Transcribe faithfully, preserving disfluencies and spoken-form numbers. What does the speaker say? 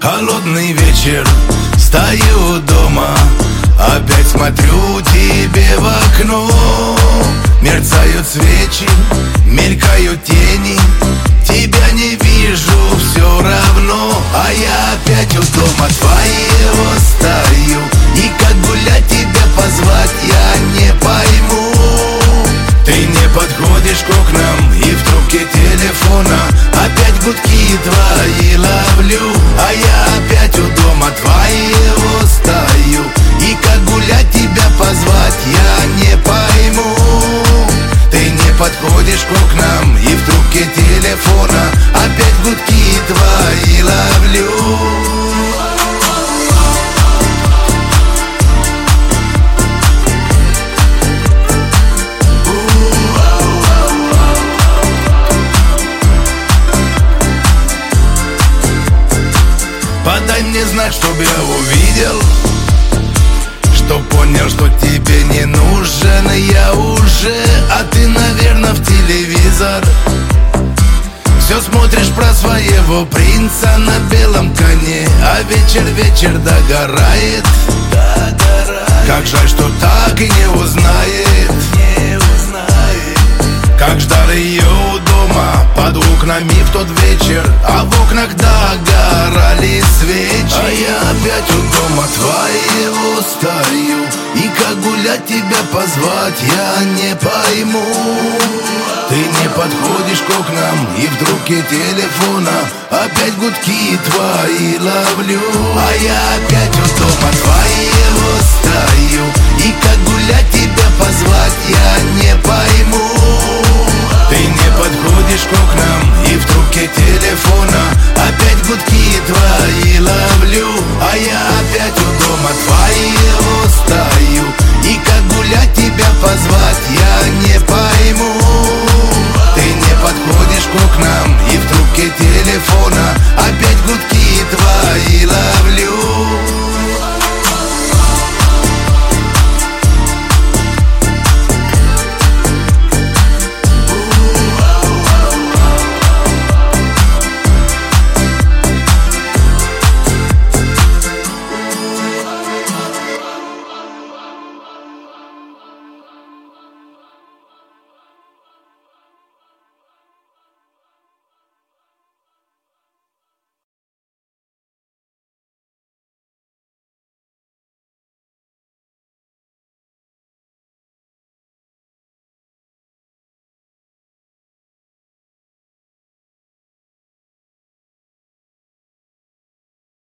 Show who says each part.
Speaker 1: Холодный вечер, стою дома, опять смотрю тебе в окно. Мерцают свечи, мелькают тени, тебя не вижу все равно. А я опять у дома твоего стою, и как гулять тебя позвать я не пойму. Ты не подходишь к окнам, и в трубке телефона опять гудки твои ловлю. А я опять у дома твоего стою, и как гулять тебя позвать я не пойму. Ты не подходишь к окнам, и в трубке телефона опять гудки твои ловлю. Подай мне знак, чтоб я увидел, чтоб понял, что тебе не нужен я уже. А ты, наверное, в телевизор все смотришь про своего принца на белом коне. А вечер, вечер догорает, как жаль, что так и не узнает, не узнает. Как ждал ее у дома под окнами в тот вечер, а в окнах догорали свечи. А я опять у дома твоего стою, и как гулять тебя позвать я не пойму. Ты не подходишь к окнам, и в трубке телефона опять гудки твои ловлю. А я опять у дома твоего стою, и как гулять тебя позвать я не пойму. Ты не подходишь к окнам, и в трубке телефона опять гудки твои ловлю. А я опять у дома твоего стою, и как гулять тебя позвать